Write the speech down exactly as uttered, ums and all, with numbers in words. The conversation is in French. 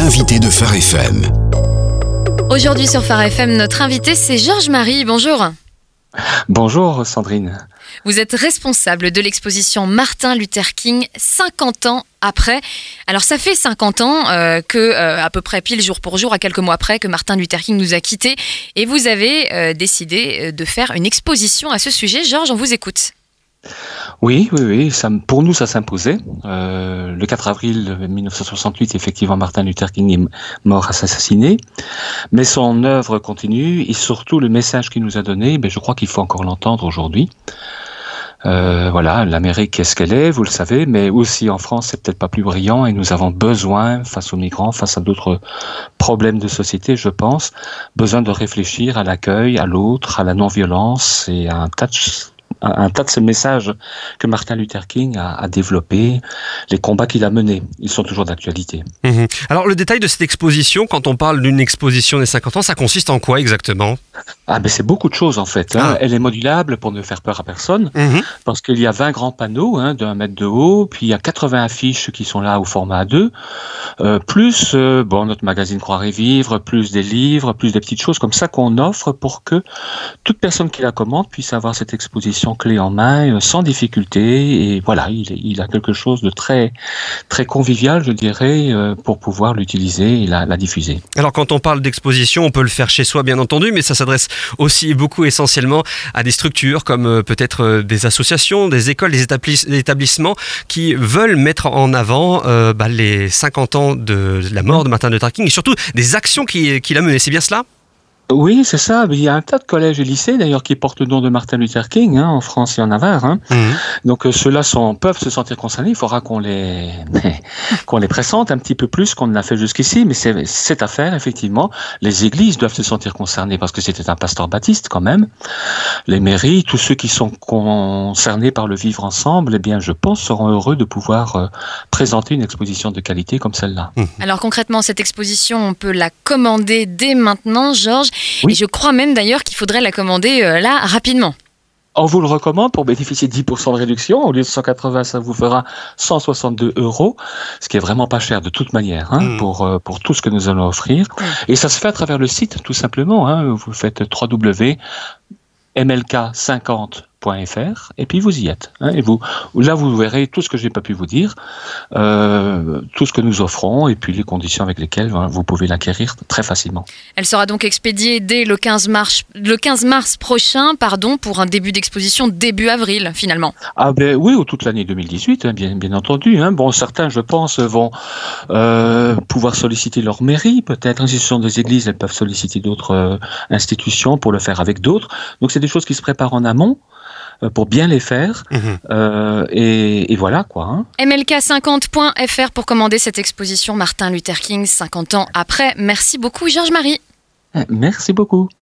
l'invité de Phare F M. Aujourd'hui sur Phare F M, notre invité c'est Georges Marie. Bonjour. Bonjour Sandrine. Vous êtes responsable de l'exposition Martin Luther King cinquante ans après. Alors ça fait cinquante ans euh, que, euh, à peu près pile jour pour jour, à quelques mois près, que Martin Luther King nous a quittés. Et vous avez euh, décidé de faire une exposition à ce sujet. Georges, on vous écoute. Oui, oui, oui. Ça, pour nous, ça s'imposait. Euh, le quatre avril mille neuf cent soixante-huit, effectivement, Martin Luther King est mort assassiné. Mais son œuvre continue et surtout le message qu'il nous a donné, ben, je crois qu'il faut encore l'entendre aujourd'hui. Euh, voilà, l'Amérique est ce qu'elle est, vous le savez, mais aussi en France, c'est peut-être pas plus brillant et nous avons besoin, face aux migrants, face à d'autres problèmes de société, je pense, besoin de réfléchir à l'accueil, à l'autre, à la non-violence et à un tas de un tas de ces messages que Martin Luther King a, a développés, les combats qu'il a menés, ils sont toujours d'actualité. Mmh. Alors le détail de cette exposition, quand on parle d'une exposition des cinquante ans, ça consiste en quoi exactement ? Ah ben c'est beaucoup de choses en fait. Hein. Ah. Elle est modulable pour ne faire peur à personne, mmh. parce qu'il y a vingt grands panneaux hein, d'un mètre de haut, puis il y a quatre-vingts affiches qui sont là au format A deux, euh, plus euh, bon notre magazine Croire et Vivre, plus des livres, plus des petites choses comme ça qu'on offre pour que toute personne qui la commande puisse avoir cette exposition clé en main, sans difficulté, et voilà, il, il a quelque chose de très, très convivial, je dirais, pour pouvoir l'utiliser et la, la diffuser. Alors quand on parle d'exposition, on peut le faire chez soi, bien entendu, mais ça s'adresse aussi beaucoup essentiellement à des structures comme peut-être des associations, des écoles, des établissements qui veulent mettre en avant euh, bah, les cinquante ans de la mort de Martin Luther King et surtout des actions qu'il, qu'il a menées. C'est bien cela ? Oui, c'est ça. Il y a un tas de collèges et lycées, d'ailleurs, qui portent le nom de Martin Luther King, hein, en France et en Navarre. Hein. Mmh. Donc, euh, ceux-là sont, peuvent se sentir concernés. Il faudra qu'on les, qu'on les pressente un petit peu plus qu'on ne l'a fait jusqu'ici. Mais c'est, c'est à faire, effectivement. Les églises doivent se sentir concernées parce que c'était un pasteur baptiste, quand même. Les mairies, tous ceux qui sont concernés par le vivre ensemble, eh bien, je pense, seront heureux de pouvoir euh, présenter une exposition de qualité comme celle-là. Mmh. Alors, concrètement, cette exposition, on peut la commander dès maintenant, Georges. Oui. Et je crois même d'ailleurs qu'il faudrait la commander euh, là, rapidement. On vous le recommande pour bénéficier de dix pour cent de réduction. Au lieu de cent quatre-vingts, ça vous fera cent soixante-deux euros, ce qui est vraiment pas cher de toute manière hein, mmh. pour, euh, pour tout ce que nous allons offrir. Mmh. Et ça se fait à travers le site, tout simplement. Hein. Vous faites w w w point m l k cinquante point f r et puis vous y êtes. Hein, et vous, là, vous verrez tout ce que je n'ai pas pu vous dire, euh, tout ce que nous offrons et puis les conditions avec lesquelles hein, vous pouvez l'acquérir très facilement. Elle sera donc expédiée dès le quinze mars, le quinze mars prochain, pardon, pour un début d'exposition début avril, finalement. Ah ben oui, ou toute l'année deux mille dix-huit, hein, bien, bien entendu. Hein. Bon, certains, je pense, vont euh, pouvoir solliciter leur mairie, peut-être. Si ce sont des églises, elles peuvent solliciter d'autres euh, institutions pour le faire avec d'autres. Donc, c'est des choses qui se préparent en amont pour bien les faire, mmh. euh, et, et voilà quoi. Hein. m l k cinquante point f r pour commander cette exposition Martin Luther King cinquante ans après. Merci beaucoup Georges Marie. Merci beaucoup.